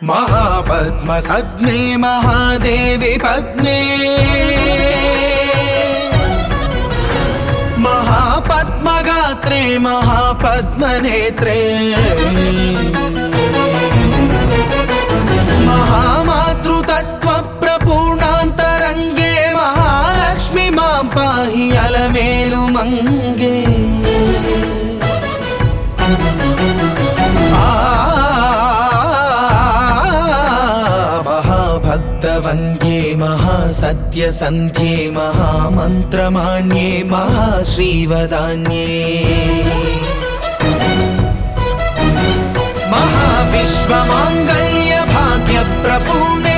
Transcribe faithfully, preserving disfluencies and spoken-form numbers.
महापद्मसद्मे महादेवी पद्मे महापद्मगात्रे महापद्मनेत्रे महामातृतत्त्वप्रपूर्णान्तरङ्गे महालक्ष्मी मां पाहि अलमेलु मंगे महाभक्तवन्द्ये महासत्यसन्ध्ये महामन्त्रमान्ये महाश्रीवदान्ये महाविश्वमाङ्गल्य भाग्यप्रपूर्णे